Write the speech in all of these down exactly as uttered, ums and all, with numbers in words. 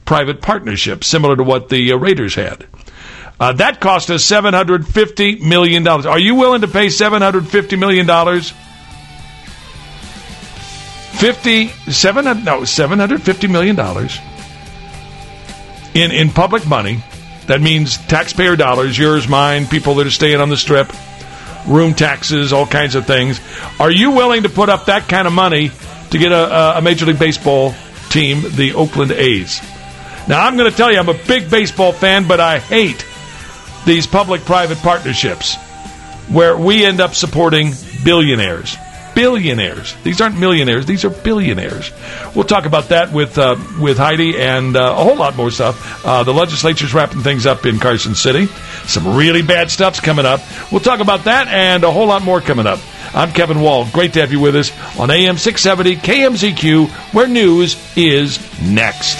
public-private partnership, similar to what the uh, Raiders had. Uh, that cost us seven hundred fifty million dollars. Are you willing to pay seven hundred fifty million dollars? Fifty seven no seven hundred fifty million dollars in in public money. That means taxpayer dollars, yours, mine, people that are staying on the strip, room taxes, all kinds of things. Are you willing to put up that kind of money to get a, a Major League Baseball team, the Oakland A's? Now, I'm going to tell you, I'm a big baseball fan, but I hate these public-private partnerships where we end up supporting billionaires. Billionaires. These aren't millionaires. These are billionaires. We'll talk about that with uh, with Heidi and uh, a whole lot more stuff. Uh, the legislature's wrapping things up in Carson City. Some really bad stuff's coming up. We'll talk about that and a whole lot more coming up. I'm Kevin Wall. Great to have you with us on A M six seventy K M Z Q, where news is next.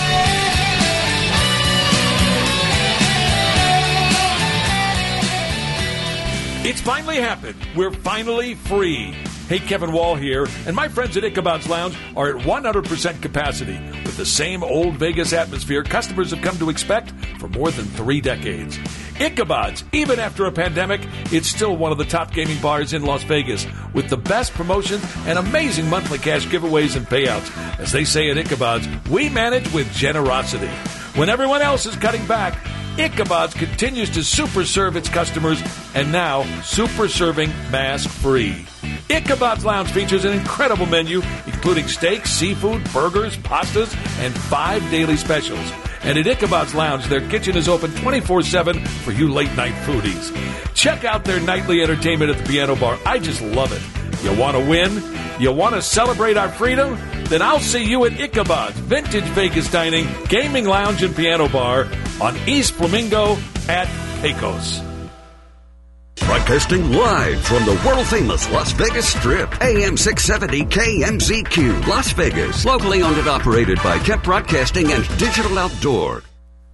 It's finally happened. We're finally free. Hey, Kevin Wall here, and my friends at Ichabod's Lounge are at one hundred percent capacity with the same old Vegas atmosphere customers have come to expect for more than three decades. Ichabod's, even after a pandemic, it's still one of the top gaming bars in Las Vegas with the best promotions and amazing monthly cash giveaways and payouts. As they say at Ichabod's, we manage with generosity. When everyone else is cutting back, Ichabod's continues to super serve its customers, and now super serving mask free. Ichabod's Lounge features an incredible menu, including steaks, seafood, burgers, pastas, and five daily specials. And at Ichabod's Lounge, their kitchen is open twenty-four seven for you late-night foodies. Check out their nightly entertainment at the Piano Bar. I just love it. You want to win? You want to celebrate our freedom? Then I'll see you at Ichabod's Vintage Vegas Dining, Gaming Lounge, and Piano Bar on East Flamingo at Pecos. Broadcasting live from the world-famous Las Vegas Strip. A M six seventy K M Z Q, Las Vegas. Locally owned and operated by Kemp Broadcasting and Digital Outdoor.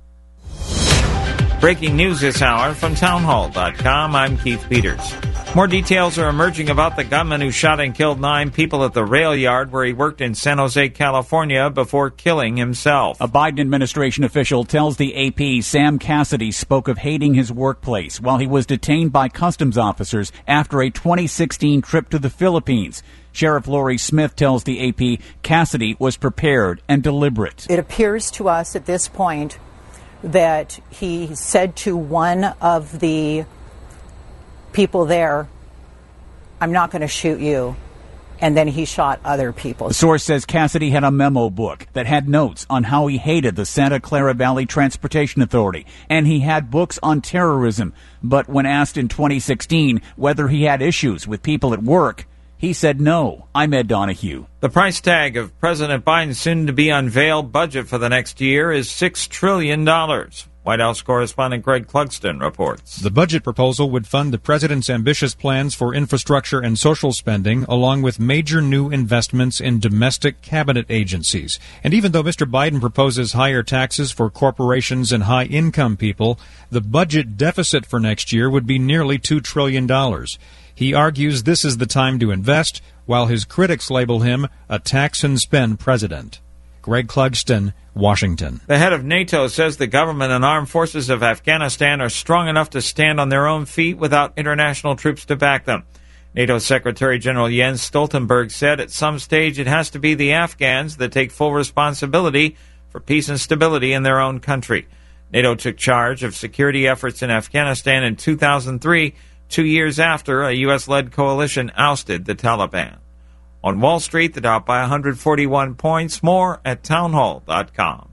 Breaking news this hour from townhall dot com. I'm Keith Peters. More details are emerging about the gunman who shot and killed nine people at the rail yard where he worked in San Jose, California, before killing himself. A Biden administration official tells the A P Sam Cassidy spoke of hating his workplace while he was detained by customs officers after a twenty sixteen trip to the Philippines. Sheriff Lori Smith tells the A P Cassidy was prepared and deliberate. It appears to us at this point that he said to one of the people there, "I'm not going to shoot you," and then he shot other people. The source says Cassidy had a memo book that had notes on how he hated the Santa Clara Valley Transportation Authority, and he had books on terrorism. But when asked in twenty sixteen whether he had issues with people at work, he said no. I'm Ed Donahue. The price tag of President Biden's soon-to-be-unveiled budget for the next year is six trillion dollars. White House correspondent Greg Clugston reports. The budget proposal would fund the president's ambitious plans for infrastructure and social spending, along with major new investments in domestic cabinet agencies. And even though Mister Biden proposes higher taxes for corporations and high-income people, the budget deficit for next year would be nearly two trillion dollars. He argues this is the time to invest, while his critics label him a tax-and-spend president. Greg Clugston, Washington. The head of NATO says the government and armed forces of Afghanistan are strong enough to stand on their own feet without international troops to back them. NATO Secretary General Jens Stoltenberg said at some stage it has to be the Afghans that take full responsibility for peace and stability in their own country. NATO took charge of security efforts in Afghanistan in two thousand three, two years after a U S-led coalition ousted the Taliban. On Wall Street, the Dow by one hundred forty-one points. More at townhall dot com.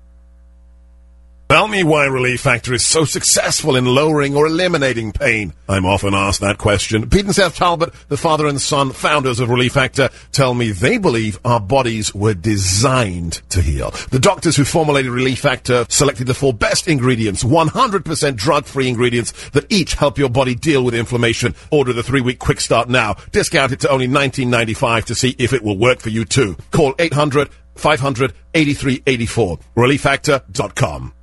Tell me why Relief Factor is so successful in lowering or eliminating pain. I'm often asked that question. Pete and Seth Talbot, the father and son founders of Relief Factor, tell me they believe our bodies were designed to heal. The doctors who formulated Relief Factor selected the four best ingredients, one hundred percent drug-free ingredients that each help your body deal with inflammation. Order the three-week quick start now. Discount it to only nineteen ninety-five to see if it will work for you too. Call eight hundred, five hundred, eighty-three eighty-four. relief factor dot com.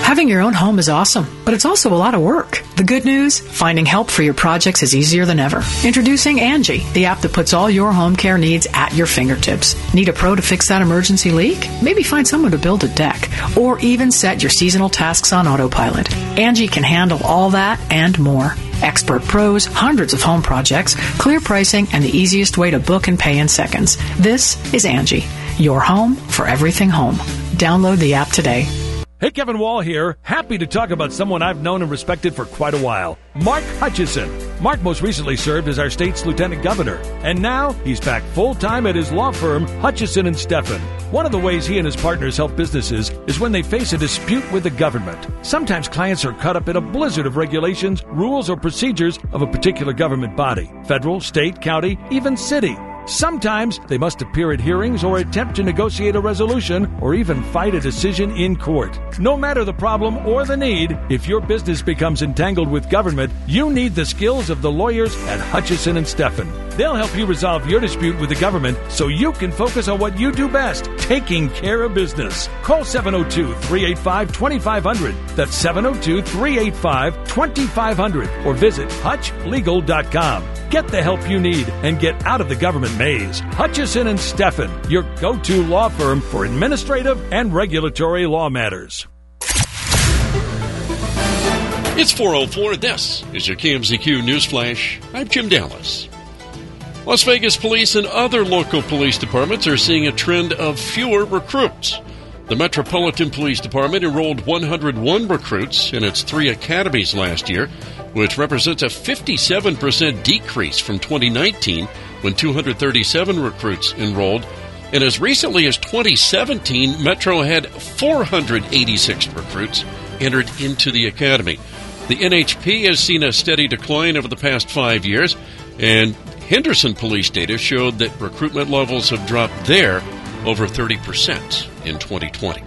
Having your own home is awesome, but it's also a lot of work. The good news? Finding help for your projects is easier than ever. Introducing Angie, the app that puts all your home care needs at your fingertips. Need a pro to fix that emergency leak? Maybe find someone to build a deck, or even set your seasonal tasks on autopilot. Angie can handle all that and more. Expert pros, hundreds of home projects, clear pricing, and the easiest way to book and pay in seconds. This is Angie, your home for everything home. Download the app today. Hey, Kevin Wall here. Happy to talk about someone I've known and respected for quite a while. Mark Hutchison. Mark most recently served as our state's lieutenant governor, and now he's back full-time at his law firm, Hutchison and Steffen. One of the ways he and his partners help businesses is when they face a dispute with the government. Sometimes clients are caught up in a blizzard of regulations, rules, or procedures of a particular government body, federal, state, county, even city. Sometimes they must appear at hearings or attempt to negotiate a resolution or even fight a decision in court. No matter the problem or the need, if your business becomes entangled with government, you need the skills of the lawyers at Hutchison and Steffen. They'll help you resolve your dispute with the government so you can focus on what you do best, taking care of business. Call seven oh two, three eight five, two five zero zero. That's seven oh two, three eight five, two five zero zero. Or visit hutch legal dot com. Get the help you need and get out of the government maze. Hutchison and Steffen, your go-to law firm for administrative and regulatory law matters. It's four oh four. This is your K M Z Q News Flash. I'm Jim Dallas. Las Vegas police and other local police departments are seeing a trend of fewer recruits. The Metropolitan Police Department enrolled one hundred one recruits in its three academies last year, which represents a fifty-seven percent decrease from twenty nineteen, when two hundred thirty-seven recruits enrolled. And as recently as twenty seventeen, Metro had four hundred eighty-six recruits entered into the academy. The N H P has seen a steady decline over the past five years, and Henderson police data showed that recruitment levels have dropped there over thirty percent in twenty twenty.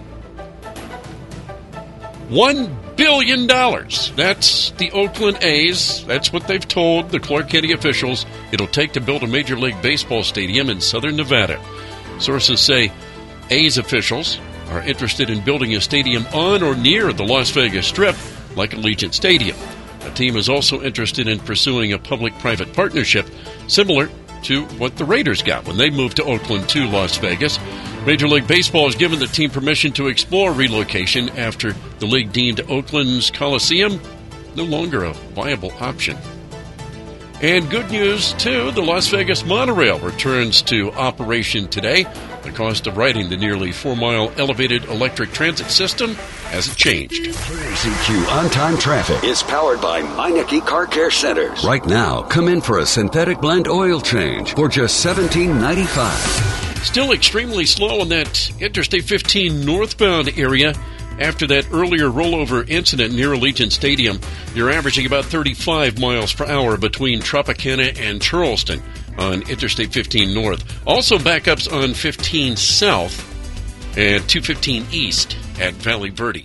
One billion dollars. That's the Oakland A's. That's what they've told the Clark County officials it'll take to build a Major League Baseball stadium in southern Nevada. Sources say A's officials are interested in building a stadium on or near the Las Vegas Strip, like Allegiant Stadium. The team is also interested in pursuing a public-private partnership similar to what the Raiders got when they moved to Oakland to Las Vegas. Major League Baseball has given the team permission to explore relocation after the league deemed Oakland's Coliseum no longer a viable option. And good news, too, the Las Vegas monorail returns to operation today. The cost of riding the nearly four-mile elevated electric transit system hasn't changed. K M Z Q On-Time Traffic is powered by Meineke Car Care Centers. Right now, come in for a synthetic blend oil change for just seventeen ninety-five. Still extremely slow on that Interstate fifteen northbound area. After that earlier rollover incident near Allegiant Stadium, you're averaging about thirty-five miles per hour between Tropicana and Charleston on Interstate fifteen North. Also backups on fifteen South and two fifteen East at Valley Verde.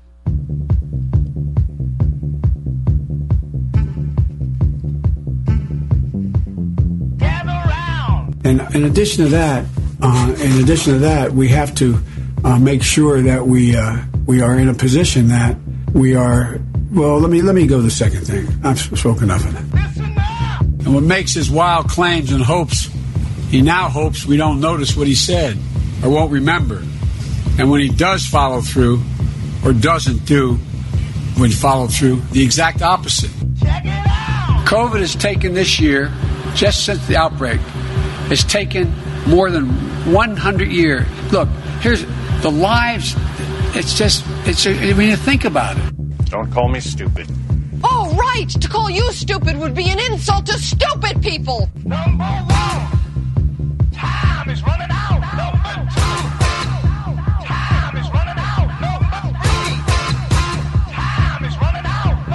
And in addition to that, uh, in addition to that, we have to uh, make sure that we uh, we are in a position that we are. Well, let me let me go to the second thing. I've spoken enough of it. And what makes his wild claims and hopes, he now hopes we don't notice what he said or won't remember. And when he does follow through, or doesn't do, when follow through, the exact opposite. Check it out. COVID has taken this year, just since the outbreak, has taken more than one hundred years. Look, here's the lives. It's just, it's. I mean, you think about it. Don't call me stupid. Oh, right. To call you stupid would be an insult to stupid people. Number one, time is running out. Number two, time is running out. Number three, time is running out.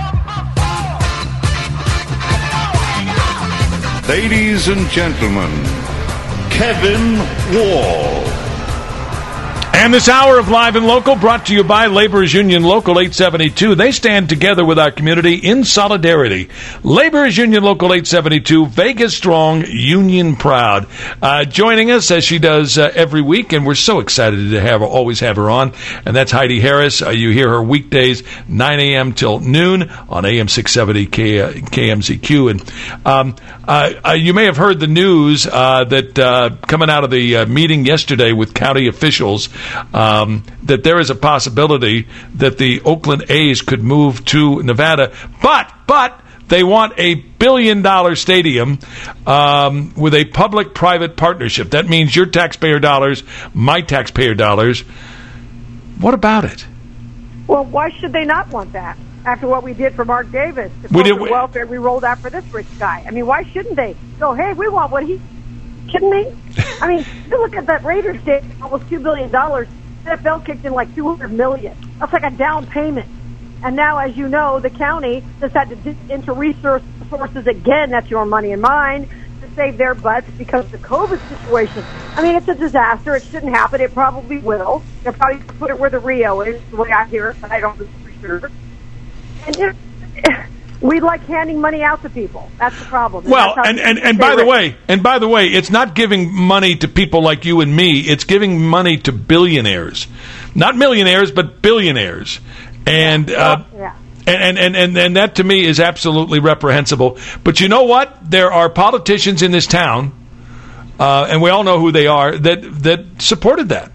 Number four. Ladies and gentlemen, Kevin Wall. And this hour of Live and Local brought to you by Laborers Union Local eight seventy-two. They stand together with our community in solidarity. Laborers Union Local eight seventy-two, Vegas strong, union proud. Uh, joining us as she does uh, every week, and we're so excited to have her, always have her on, and that's Heidi Harris. Uh, you hear her weekdays, nine a.m. till noon on A M six seventy K, K M Z Q. And um, uh, uh, you may have heard the news uh, that uh, coming out of the uh, meeting yesterday with county officials, Um, that there is a possibility that the Oakland A's could move to Nevada, but but they want a billion dollar stadium um, with a public-private partnership. That means your taxpayer dollars, my taxpayer dollars. What about it? Well, why should they not want that? After what we did for Mark Davis, the we did, corporate welfare we rolled out for this rich guy. I mean, why shouldn't they go, hey, we want what he... Kidding me? I mean, you look at that Raiders day, almost two billion dollars. N F L kicked in like two hundred million dollars. That's like a down payment. And now, as you know, the county just had to dip into resources again, that's your money and mine, to save their butts because of the COVID situation. I mean, it's a disaster. It shouldn't happen. It probably will. They'll probably put it where the Rio is, the way I hear it, but I don't know for sure. And you know, we like handing money out to people. That's the problem. And well, and, and, and by the way, and by the way, it's not giving money to people like you and me. It's giving money to billionaires, not millionaires, but billionaires. And uh, yeah. and, and, and and that to me is absolutely reprehensible. But you know what? There are politicians in this town, uh, and we all know who they are, that that supported that.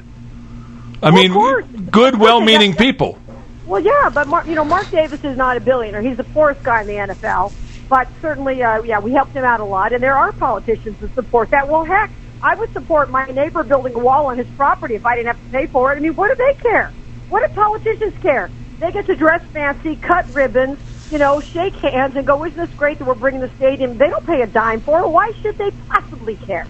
I well, mean, good, well-meaning people. Well, yeah, but Mark, you know, Mark Davis is not a billionaire. He's the poorest guy in the N F L. But certainly, uh, yeah, we helped him out a lot, and there are politicians that support that. Well, heck, I would support my neighbor building a wall on his property if I didn't have to pay for it. I mean, what do they care? What do politicians care? They get to dress fancy, cut ribbons, you know, shake hands, and go, isn't this great that we're bringing the stadium? They don't pay a dime for it. Why should they possibly care?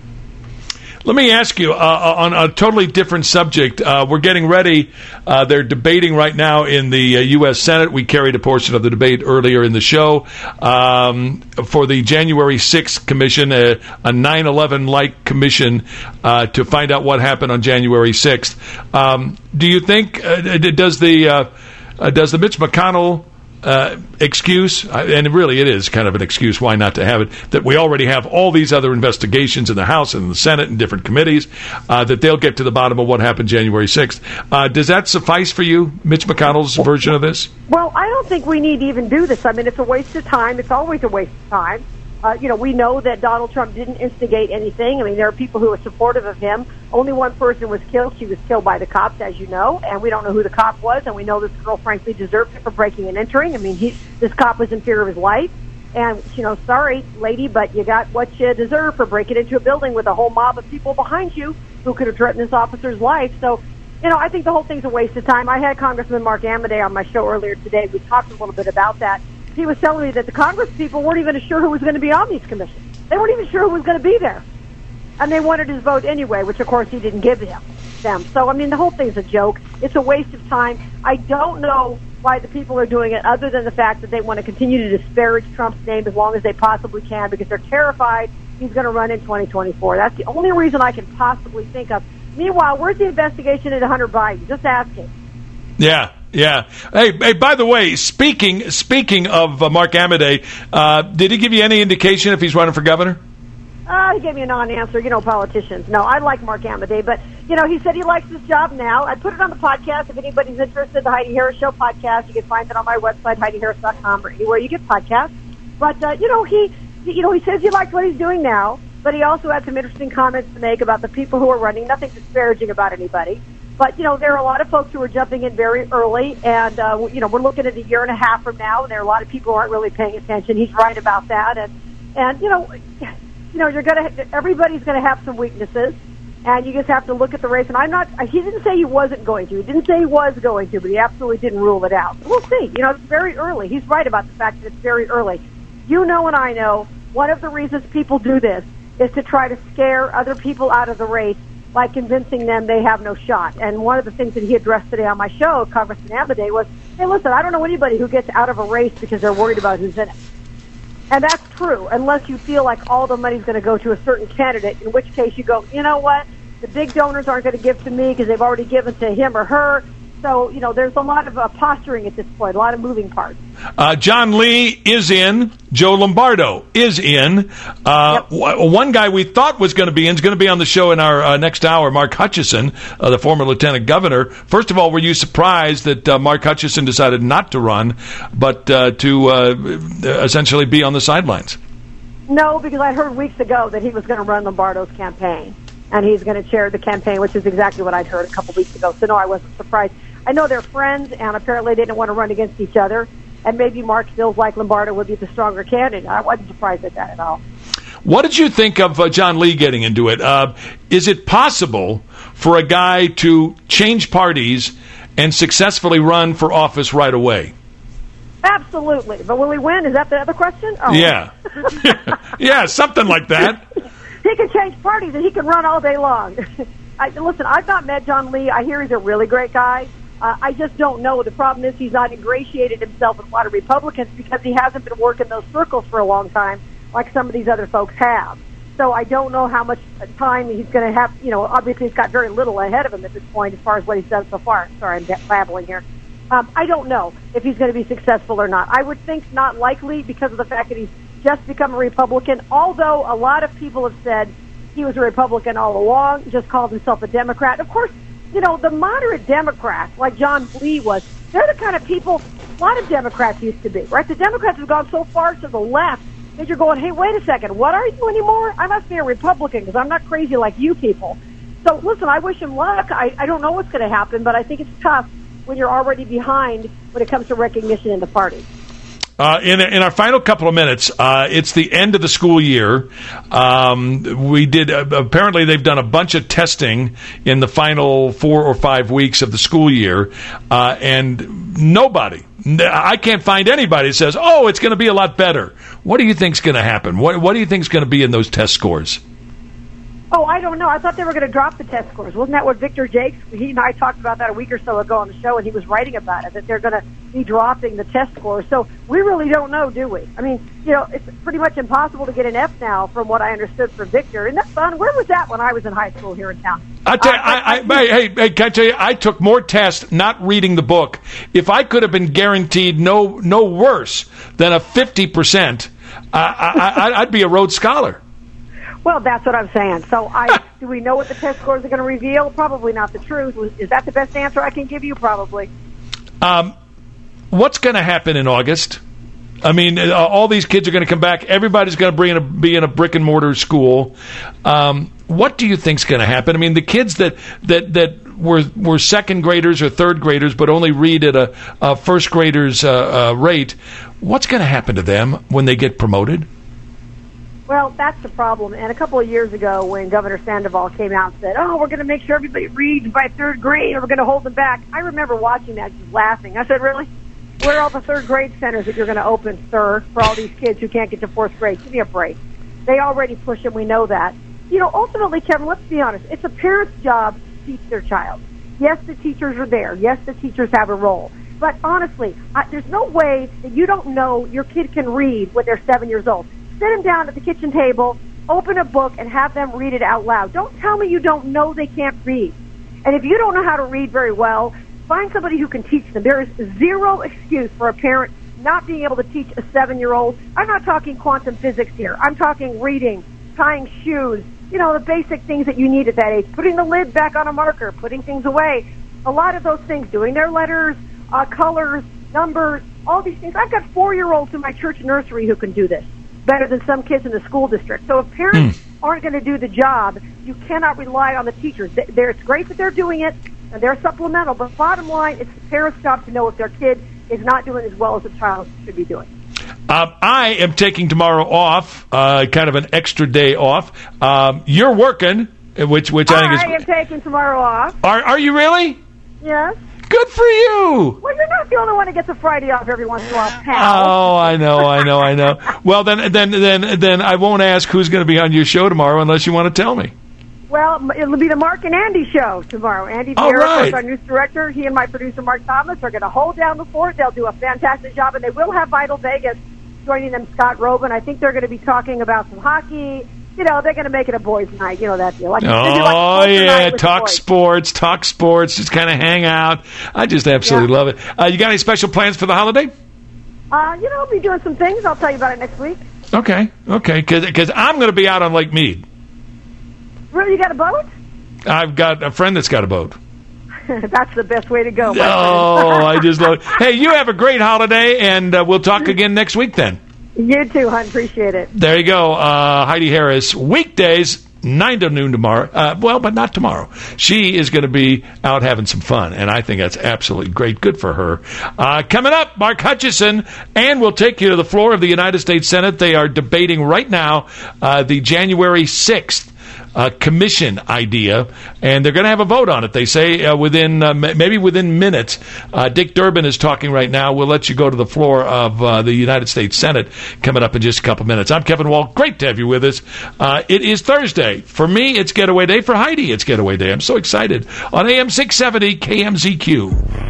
Let me ask you, uh, on a totally different subject, uh, we're getting ready, uh, they're debating right now in the uh, U S Senate. We carried a portion of the debate earlier in the show, um, for the January sixth commission, a, a nine eleven-like commission, uh, to find out what happened on January sixth. Um, do you think, uh, does the, uh, uh, does the Mitch McConnell Uh, excuse, and really it is kind of an excuse, why not to have it, that we already have all these other investigations in the House and the Senate and different committees, uh, that they'll get to the bottom of what happened January sixth. Uh, does that suffice for you, Mitch McConnell's version of this? Well, I don't think we need to even do this. I mean, it's a waste of time. It's always a waste of time. Uh, you know, we know that Donald Trump didn't instigate anything. I mean, there are people who are supportive of him. Only one person was killed. She was killed by the cops, as you know, and we don't know who the cop was, and we know this girl, frankly, deserved it for breaking and entering. I mean, he, this cop was in fear of his life, and, you know, sorry, lady, but you got what you deserve for breaking into a building with a whole mob of people behind you who could have threatened this officer's life. So, you know, I think the whole thing's a waste of time. I had Congressman Mark Amadei on my show earlier today. We talked a little bit about that. He was telling me that the Congress people weren't even sure who was going to be on these commissions. They weren't even sure who was going to be there. And they wanted his vote anyway, which, of course, he didn't give him, them. So, I mean, the whole thing's a joke. It's a waste of time. I don't know why the people are doing it other than the fact that they want to continue to disparage Trump's name as long as they possibly can because they're terrified he's going to run in twenty twenty-four. That's the only reason I can possibly think of. Meanwhile, where's the investigation into Hunter Biden? Just ask him. Yeah. Yeah. Hey, hey. By the way, speaking speaking of uh, Mark Amadei, uh, did he give you any indication if he's running for governor? Uh, he gave me a non-answer. You know, politicians. No, I like Mark Amadei, but you know, he said he likes his job now. I put it on the podcast. If anybody's interested, the Heidi Harris Show podcast, you can find it on my website, Heidi Harris dot com, or anywhere you get podcasts. But uh, you know, he, you know, he says he likes what he's doing now, but he also had some interesting comments to make about the people who are running. Nothing disparaging about anybody. But, you know, there are a lot of folks who are jumping in very early, and, uh, you know, we're looking at a year and a half from now, and there are a lot of people who aren't really paying attention. He's right about that. And, and you know, you know, you're going to, everybody's going to have some weaknesses, and you just have to look at the race. And I'm not, he didn't say he wasn't going to. He didn't say he was going to, but he absolutely didn't rule it out. We'll see. You know, it's very early. He's right about the fact that it's very early. You know and I know one of the reasons people do this is to try to scare other people out of the race by convincing them they have no shot. And one of the things that he addressed today on my show, Congressman Amadei, was, hey, listen, I don't know anybody who gets out of a race because they're worried about who's in it. And that's true, unless you feel like all the money's going to go to a certain candidate, in which case you go, you know what, The big donors aren't going to give to me because they've already given to him or her. So, you know, there's a lot of uh, posturing at this point, a lot of moving parts. Uh, John Lee is in. Joe Lombardo is in. Uh, yep. w- one guy we thought was going to be in is going to be on the show in our uh, next hour, Mark Hutchison, uh, the former lieutenant governor. First of all, were you surprised that uh, Mark Hutchison decided not to run, but uh, to uh, essentially be on the sidelines? No, because I heard weeks ago that he was going to run Lombardo's campaign, and he's going to chair the campaign, which is exactly what I'd heard a couple weeks ago. So, no, I wasn't surprised. I know they're friends, and apparently they didn't want to run against each other, and maybe Mark feels like Lombardo would be the stronger candidate. I wasn't surprised at that at all. What did you think of uh, John Lee getting into it? Uh, is it possible for a guy to change parties and successfully run for office right away? Absolutely. But will he win? Is that the other question? Oh. Yeah. Yeah, something like that. He can change parties, and he can run all day long. I, listen, I've not met John Lee. I hear he's a really great guy. Uh, I just don't know. The problem is he's not ingratiated himself with a lot of Republicans because he hasn't been working those circles for a long time like some of these other folks have. So I don't know how much time he's going to have. You know, obviously he's got very little ahead of him at this point as far as what he's done so far. Sorry, I'm babbling here. Um, I don't know if he's going to be successful or not. I would think not likely because of the fact that he's just become a Republican, although a lot of people have said he was a Republican all along, just called himself a Democrat. Of course, you know, the moderate Democrats, like John Lee was, they're the kind of people a lot of Democrats used to be, right? The Democrats have gone so far to the left that you're going, hey, wait a second, what are you anymore? I must be a Republican because I'm not crazy like you people. So, listen, I wish him luck. I, I don't know what's going to happen, but I think it's tough when you're already behind when it comes to recognition in the party. Uh, in, in our final couple of minutes, uh, it's the end of the school year. Um, we did uh, apparently they've done a bunch of testing in the final four or five weeks of the school year, uh, and nobody, I can't find anybody that says, "Oh, it's going to be a lot better." What do you think's going to happen? What What do you think's going to be in those test scores? Oh, I don't know. I thought they were going to drop the test scores. Wasn't that what Victor Jakes, he and I talked about that a week or so ago on the show, and he was writing about it, that they're going to be dropping the test scores. So we really don't know, do we? I mean, you know, it's pretty much impossible to get an F now from what I understood from Victor. Isn't that fun? Where was that when I was in high school here in town? I tell you, uh, I, I, I, hey, hey, can I tell you, I took more tests not reading the book. If I could have been guaranteed no no worse than a fifty percent, uh, I, I, I'd be a Rhodes Scholar. Well, that's what I'm saying. So, I do we know what the test scores are going to reveal? Probably not the truth. Is that the best answer I can give you? Probably. Um, what's going to happen in August? I mean, uh, all these kids are going to come back. Everybody's going to be in a, be in a brick and mortar school. Um, what do you think's going to happen? I mean, the kids that that that were were second graders or third graders, but only read at a, a first grader's uh, uh, rate. What's going to happen to them when they get promoted? Well, that's the problem. And a couple of years ago when Governor Sandoval came out and said, oh, we're going to make sure everybody reads by third grade or we're going to hold them back, I remember watching that just laughing. I said, really? Where are all the third grade centers that you're going to open, sir, for all these kids who can't get to fourth grade? Give me a break. They already push them. We know that. You know, ultimately, Kevin, let's be honest. It's a parent's job to teach their child. Yes, the teachers are there. Yes, the teachers have a role. But honestly, I, there's no way that you don't know your kid can read when they're seven years old. Sit them down at the kitchen table, open a book, and have them read it out loud. Don't tell me you don't know they can't read. And if you don't know how to read very well, find somebody who can teach them. There is zero excuse for a parent not being able to teach a seven-year-old. I'm not talking quantum physics here. I'm talking reading, tying shoes, you know, the basic things that you need at that age. Putting the lid back on a marker, putting things away. A lot of those things, doing their letters, uh, colors, numbers, all these things. I've got four-year-olds in my church nursery who can do this better than some kids in the school district. So if parents mm. aren't going to do the job, you cannot rely on the teachers. They're, it's great that they're doing it, and they're supplemental, but bottom line, it's the parents' job to know if their kid is not doing as well as the child should be doing. Um, I am taking tomorrow off, uh, kind of an extra day off. Um, you're working, which which I think is... I am taking tomorrow off. Are, are you really? Yes. Good for you. Well, you're not the only one who gets a Friday off every once in a while, pal. Oh, I know, I know, I know. Well, then, then, then, then I won't ask who's going to be on your show tomorrow unless you want to tell me. Well, it'll be the Mark and Andy show tomorrow. Andy All Pierre, right. our news director, he and my producer, Mark Thomas, are going to hold down the fort. They'll do a fantastic job, and they will have Vital Vegas joining them, Scott Robin. I think they're going to be talking about some hockey, you know, they're going to make it a boys' night. You know that deal. Like, they do Oh, like poker yeah. night with the Talk boys. sports, talk sports, just kind of hang out. I just absolutely Yeah. love it. Uh, you got any special plans for the holiday? Uh, you know, I'll be doing some things. I'll tell you about it next week. Okay, okay, because I'm going to be out on Lake Mead. Really, you got a boat? I've got a friend that's got a boat. That's the best way to go. my Oh, friend. I just love it. Hey, you have a great holiday, and uh, we'll talk again next week then. You too, hon. Appreciate it. There you go. Uh, Heidi Harris, weekdays, nine to noon tomorrow. Uh, well, but not tomorrow. She is going to be out having some fun, and I think that's absolutely great. Good for her. Uh, coming up, Mark Hutchison, and we'll take you to the floor of the United States Senate. They are debating right now uh, the January sixth Uh, commission idea, and they're going to have a vote on it. They say uh, within uh, m- maybe within minutes. Uh, Dick Durbin is talking right now. We'll let you go to the floor of uh, the United States Senate coming up in just a couple minutes. I'm Kevin Wall. Great to have you with us. Uh, it is Thursday. For me, it's Getaway Day. For Heidi, it's Getaway Day. I'm so excited. On A M six seventy K M Z Q.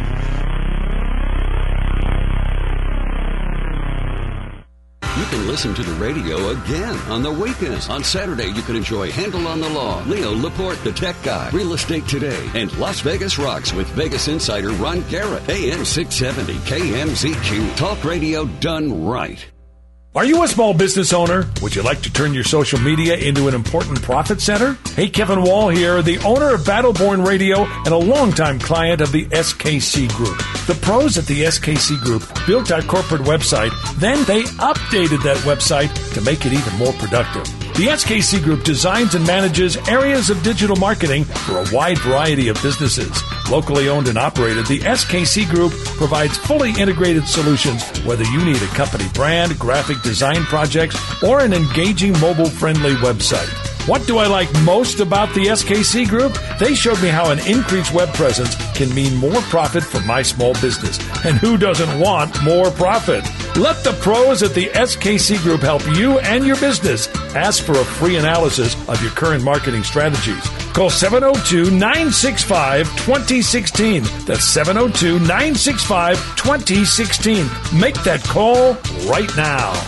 You can listen to the radio again on the weekends. On Saturday, you can enjoy Handle on the Law, Leo Laporte, the tech guy, Real Estate Today, and Las Vegas Rocks with Vegas insider Ron Garrett. A M six seventy K M Z Q. Talk radio done right. Are you a small business owner? Would you like to turn your social media into an important profit center? Hey, Kevin Wall here, the owner of Battleborn Radio and a longtime client of the S K C Group. The pros at the S K C Group built our corporate website, then they updated that website to make it even more productive. The S K C Group designs and manages areas of digital marketing for a wide variety of businesses. Locally owned and operated, the S K C Group provides fully integrated solutions, whether you need a company brand, graphic design projects, or an engaging mobile-friendly website. What do I like most about the S K C Group? They showed me how an increased web presence can mean more profit for my small business. And who doesn't want more profit? Let the pros at the S K C Group help you and your business. Ask for a free analysis of your current marketing strategies. Call seven oh two, nine six five, two oh one six. That's seven oh two, nine six five, two oh one six. Make that call right now.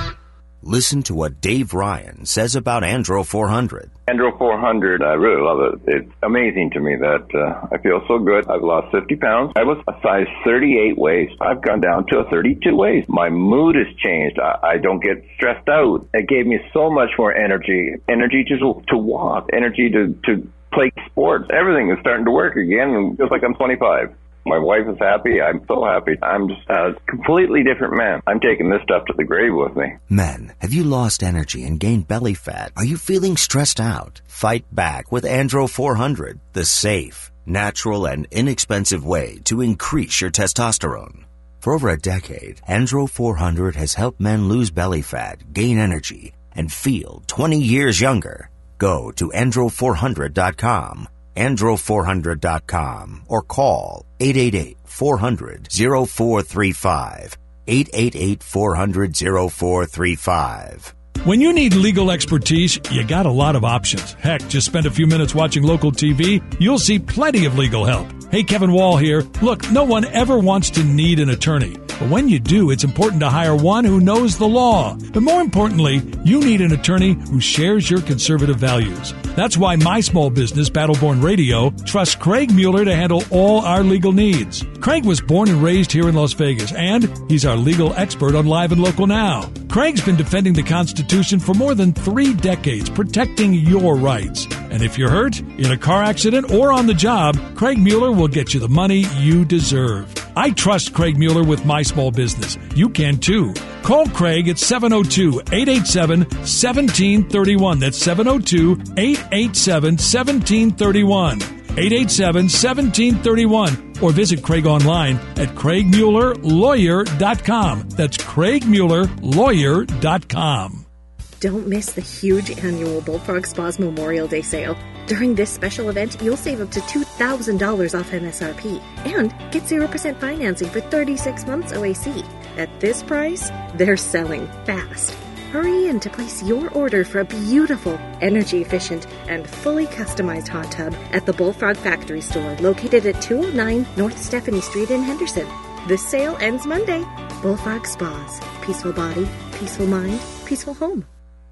Listen to what Dave Ryan says about Andro four hundred. Andro four hundred, I really love it. It's amazing to me that uh, I feel so good. I've lost fifty pounds. I was a size thirty-eight waist. I've gone down to a thirty-two waist. My mood has changed. I, I don't get stressed out. It gave me so much more energy. Energy to, to walk. Energy to, to play sports. Everything is starting to work again. And feels like I'm twenty-five. My wife is happy. I'm so happy. I'm just a completely different man. I'm taking this stuff to the grave with me. Men, have you lost energy and gained belly fat? Are you feeling stressed out? Fight back with Andro four hundred, the safe, natural, and inexpensive way to increase your testosterone. For over a decade, Andro four hundred has helped men lose belly fat, gain energy, and feel twenty years younger. Go to andro four hundred dot com. andro four hundred dot com or call eight eight eight, four hundred, oh four three five. eight eight eight, four hundred, oh four three five. When you need legal expertise, you got a lot of options. Heck, just spend a few minutes watching local T V. You'll see plenty of legal help. Hey, Kevin Wall here. Look, no one ever wants to need an attorney. But when you do, it's important to hire one who knows the law. But more importantly, you need an attorney who shares your conservative values. That's why my small business, Battleborn Radio, trusts Craig Mueller to handle all our legal needs. Craig was born and raised here in Las Vegas, and he's our legal expert on Live and Local Now. Craig's been defending the Constitution for more than three decades, protecting your rights. And if you're hurt, in a car accident, or on the job, Craig Mueller will get you the money you deserve. I trust Craig Mueller with my small business. You can too. Call Craig at seven oh two, eight eight seven, one seven three one. That's seven oh two, eight eight seven, one seven three one. eight eight seven, one seven three one. Or visit Craig online at craig mueller lawyer dot com. That's craig mueller lawyer dot com. Don't miss the huge annual Bullfrog Spas Memorial Day sale. During this special event, you'll save up to two thousand dollars off M S R P and get zero percent financing for thirty-six months O A C. At this price, they're selling fast. Hurry in to place your order for a beautiful, energy-efficient, and fully customized hot tub at the Bullfrog Factory store located at two oh nine North Stephanie Street in Henderson. This sale ends Monday. Bullfrog Spas. Peaceful body, peaceful mind, peaceful home.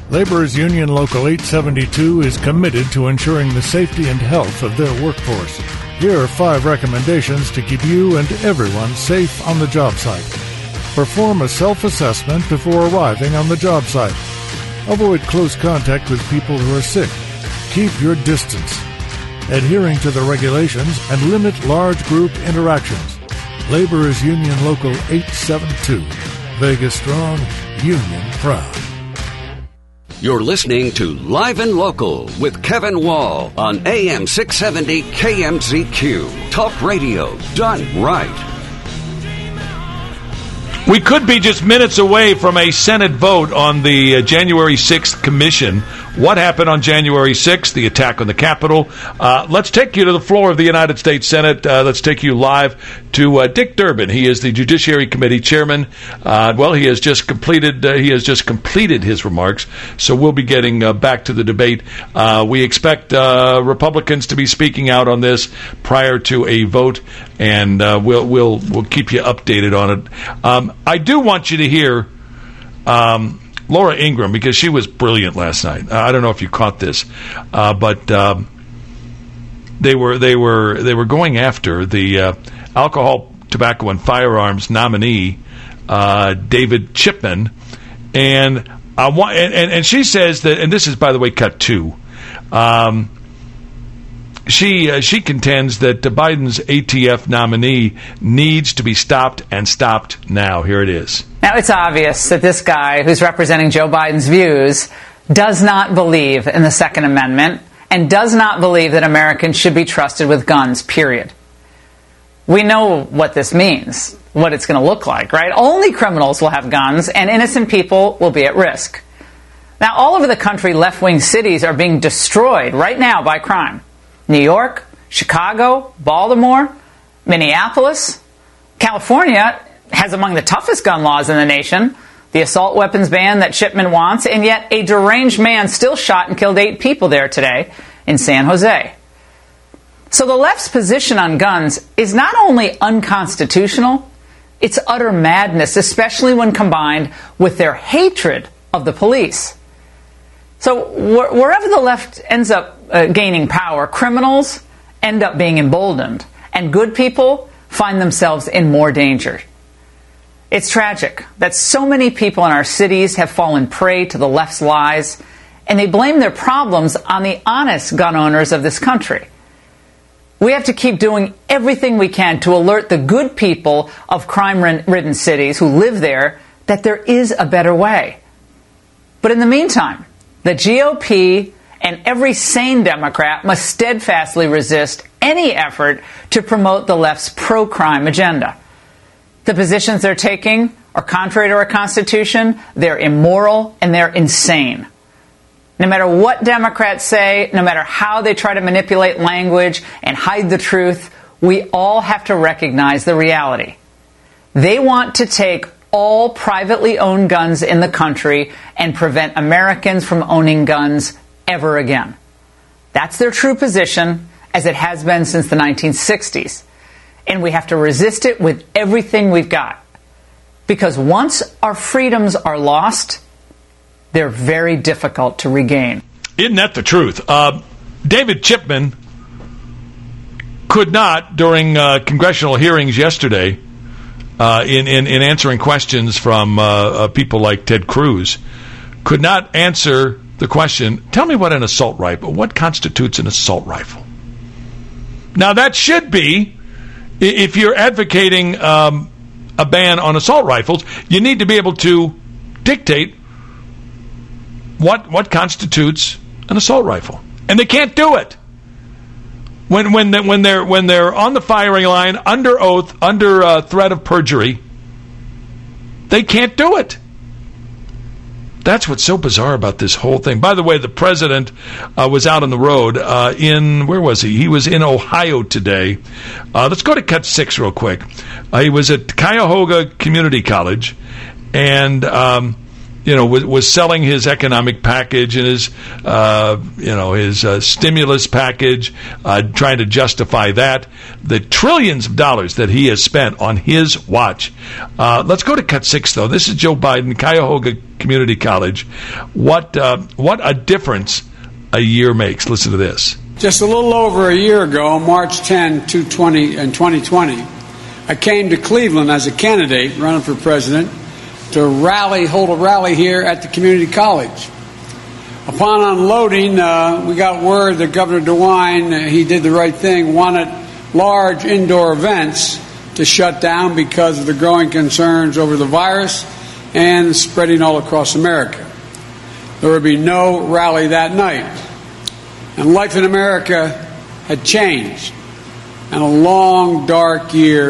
Labor's Union Local eight seventy-two is committed to ensuring the safety and health of their workforce. Here are five recommendations to keep you and everyone safe on the job site. Perform a self-assessment before arriving on the job site. Avoid close contact with people who are sick. Keep your distance. Adhering to the regulations and limit large group interactions. Labor's Union Local eight seventy-two. Vegas strong, union proud. You're listening to Live and Local with Kevin Wall on A M six seventy K M Z Q. Talk radio done right. We could be just minutes away from a Senate vote on the uh, January sixth commission. What happened on January sixth, the attack on the Capitol? Uh, let's take you to the floor of the United States Senate. Uh, let's take you live to uh, Dick Durbin. He is the Judiciary Committee Chairman. Uh, well, he has just completed uh, he has just completed his remarks, so we'll be getting uh, back to the debate. Uh, we expect uh, Republicans to be speaking out on this prior to a vote, and uh, we'll we'll we'll keep you updated on it. Um, I do want you to hear um, Laura Ingraham, because she was brilliant last night. Uh, I don't know if you caught this, uh, but um, they were they were they were going after the uh, alcohol, tobacco, and firearms nominee, uh, David Chipman, and I want and, and, and she says that, and this is, by the way, cut two. Um, She uh, she contends that uh, Biden's A T F nominee needs to be stopped, and stopped now. Here it is. Now, it's obvious that this guy who's representing Joe Biden's views does not believe in the Second Amendment and does not believe that Americans should be trusted with guns, period. We know what this means, what it's going to look like, right? Only criminals will have guns, and innocent people will be at risk. Now, all over the country, left-wing cities are being destroyed right now by crime. New York, Chicago, Baltimore, Minneapolis. California has among the toughest gun laws in the nation, the assault weapons ban that Chipman wants, and yet a deranged man still shot and killed eight people there today in San Jose. So the left's position on guns is not only unconstitutional, it's utter madness, especially when combined with their hatred of the police. So wh- wherever the left ends up uh, gaining power, criminals end up being emboldened, and good people find themselves in more danger. It's tragic that so many people in our cities have fallen prey to the left's lies, and they blame their problems on the honest gun owners of this country. We have to keep doing everything we can to alert the good people of crime-ridden cities who live there that there is a better way. But in the meantime, the G O P and every sane Democrat must steadfastly resist any effort to promote the left's pro-crime agenda. The positions they're taking are contrary to our Constitution, they're immoral, and they're insane. No matter what Democrats say, no matter how they try to manipulate language and hide the truth, we all have to recognize the reality. They want to take all privately owned guns in the country and prevent Americans from owning guns ever again. That's their true position, as it has been since the nineteen sixties. And we have to resist it with everything we've got. Because once our freedoms are lost, they're very difficult to regain. Isn't that the truth? Uh, David Chipman could not, during uh, congressional hearings yesterday, uh, in, in, in answering questions from uh, uh, people like Ted Cruz, could not answer the question, tell me what an assault rifle, what constitutes an assault rifle? Now, that should be, if you're advocating um, a ban on assault rifles, you need to be able to dictate what what constitutes an assault rifle, and they can't do it. When when they, when they're when they're on the firing line under oath, under uh, threat of perjury, they can't do it. That's what's so bizarre about this whole thing. By the way, the president uh, was out on the road uh, in, where was he? He was in Ohio today. Uh, let's go to cut six real quick. Uh, he was at Cuyahoga Community College, and um, you know, was, was selling his economic package and his, uh, you know, his uh, stimulus package, uh, trying to justify that. The trillions of dollars that he has spent on his watch. Uh, let's go to cut six, though. This is Joe Biden, Cuyahoga Community College. What uh, what a difference a year makes. Listen to this. Just a little over a year ago, March tenth, twenty twenty, I came to Cleveland as a candidate running for president to rally, hold a rally here at the community college. Upon unloading, uh, we got word that Governor DeWine, uh, he did the right thing, wanted large indoor events to shut down because of the growing concerns over the virus and spreading all across America. There would be no rally that night. And life in America had changed. And a long, dark year